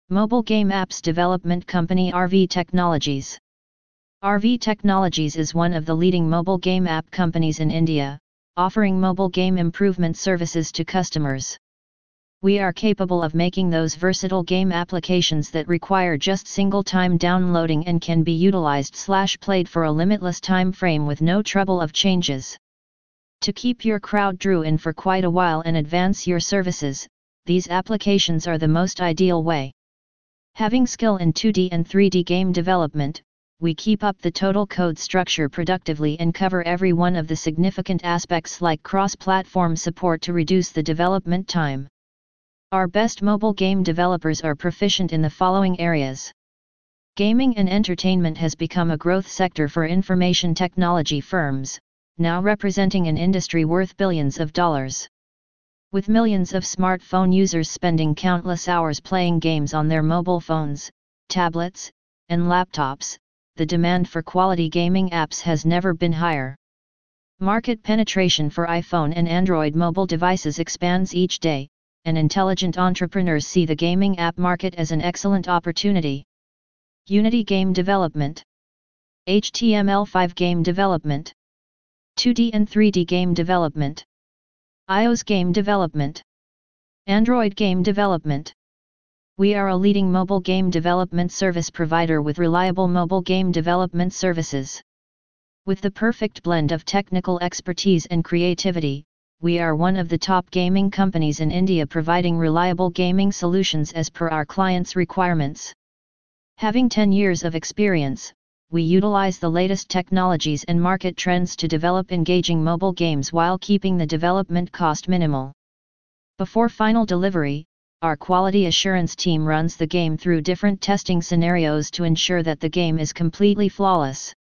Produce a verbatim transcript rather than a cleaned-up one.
Mobile Game Apps Development Company R V Technologies. R V Technologies is one of the leading mobile game app companies in India, offering mobile game improvement services to customers. We are capable of making those versatile game applications that require just single-time downloading and can be utilized slash played for a limitless time frame with no trouble of changes. To keep your crowd drew in for quite a while and advance your services, these applications are the most ideal way. Having skill in two D and three D game development, we keep up the total code structure productively and cover every one of the significant aspects like cross-platform support to reduce the development time. Our best mobile game developers are proficient in the following areas. Gaming and entertainment has become a growth sector for information technology firms, now representing an industry worth billions of dollars. With millions of smartphone users spending countless hours playing games on their mobile phones, tablets, and laptops, the demand for quality gaming apps has never been higher. Market penetration for iPhone and Android mobile devices expands each day, and intelligent entrepreneurs see the gaming app market as an excellent opportunity. Unity game development, H T M L five game development, two D and three D game development, iOS game development, Android game development. We are a leading mobile game development service provider with reliable mobile game development services. With the perfect blend of technical expertise and creativity, we are one of the top gaming companies in India providing reliable gaming solutions as per our clients' requirements. Having ten years of experience, we utilize the latest technologies and market trends to develop engaging mobile games while keeping the development cost minimal. Before final delivery, our quality assurance team runs the game through different testing scenarios to ensure that the game is completely flawless.